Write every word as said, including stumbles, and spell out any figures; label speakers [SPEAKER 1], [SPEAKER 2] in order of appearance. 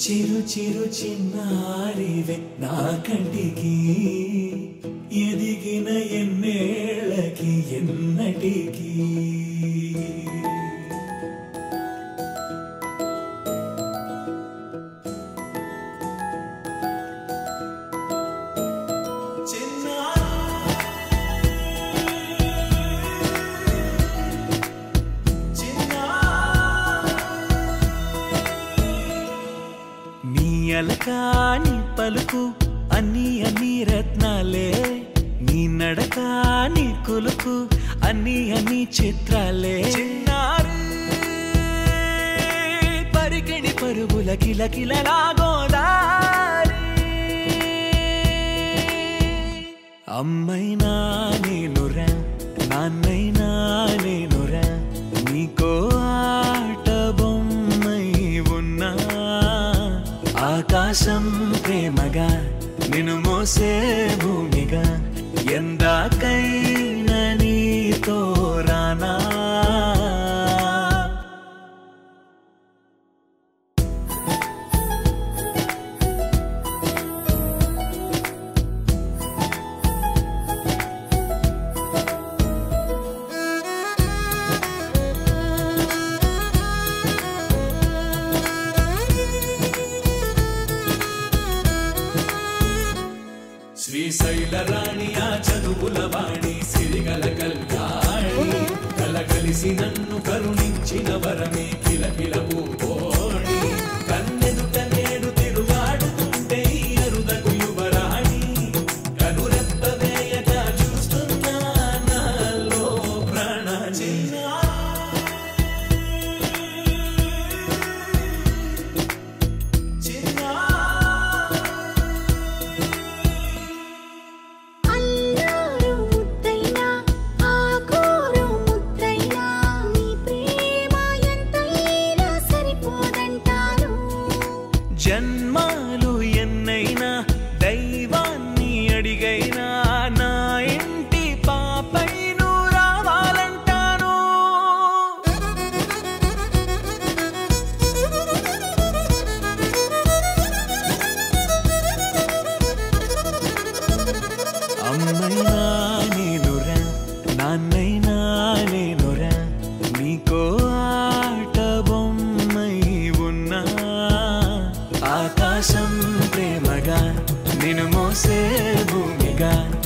[SPEAKER 1] చిరు చిరు చిన్నారివే నా కంటికి ఎదిగిన ఎన్నేళ్ళకి ఎన్నటికి
[SPEAKER 2] అలకాని పలుకు అన్ని అన్ని రత్నాలే నీ నడకాని కులుకు అన్ని అన్ని చిత్రాలే చిన్నారు పరికిణి పరుగుల కిల కిలలా గోదారి అమ్మైనా నేనురా నాన్నైనా నేనురా నీకో ఆట బొమ్మై ఉన్నా ఆకాశం ప్రేమగా నిన్ను మోసే భూమిగా ఎందాకైనా నీతో రానా
[SPEAKER 1] శ్రీశైల రాణి ఆ చదువుల వాణి సిరిగల కళ్యాణి కలగలిసి నన్ను కరుణించిన వరమే కిలకిల పూకోణి కన్నెదుట నేడు తిరుగాడుతుంటే అరుదకు యువరాణి కనురెప్ప వేయక చూస్తున్నా నాలో ప్రాణ చిన్నా
[SPEAKER 2] జన్మాలు ఎన్నైనా దైవాన్ని అడిగైనా నా ఇంటి పాపైను రావాలంటాను అమ్మైనా నేనురా నాన్నైనా నేనురా నీకో ఆట బొమ్మై ఉన్నా ఆకాశం ప్రేమగా నిన్ను మోసే భూమిగా